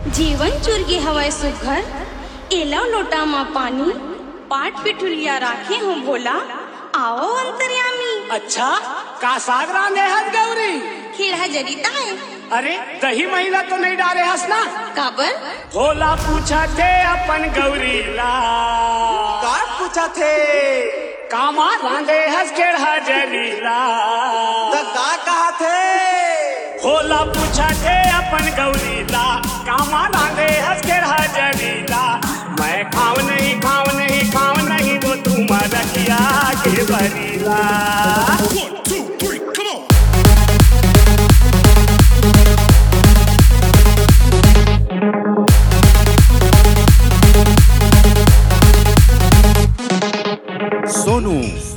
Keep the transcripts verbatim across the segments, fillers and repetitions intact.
जीवन चुरगी हवाय सुघर एला लोटा मा पानी पाट पिठुलिया राखे हूँ भोला आओ अंतर्यामी। अच्छा का साग रांधे हस गौरी? खिड़ा जरीता है। अरे दही महिला तो नहीं डाले हस ना? काबर? भोला पूछा थे अपन गौरी ला का पूछा थे कामा रांधे हस केढ़ा जरीला तो का कहा थे? भोला पूछा थे अपन गौरी ला कामा रांधे हस केढ़ा जरीला मैं खाव नहीं खाव नहीं खाव नहीं वो तुम्हारा किया के बरीला। One, two, three, come on! Sonu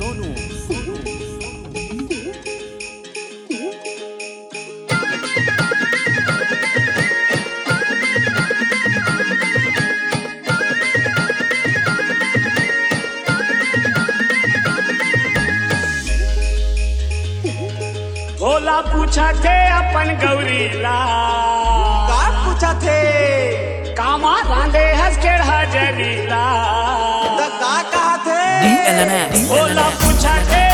Bhola पूछा थे अपन गौरी ला का पूछा थे कामा रांधे हस केढ़ा जरीला तो का कहा थे? भोला पूछा थे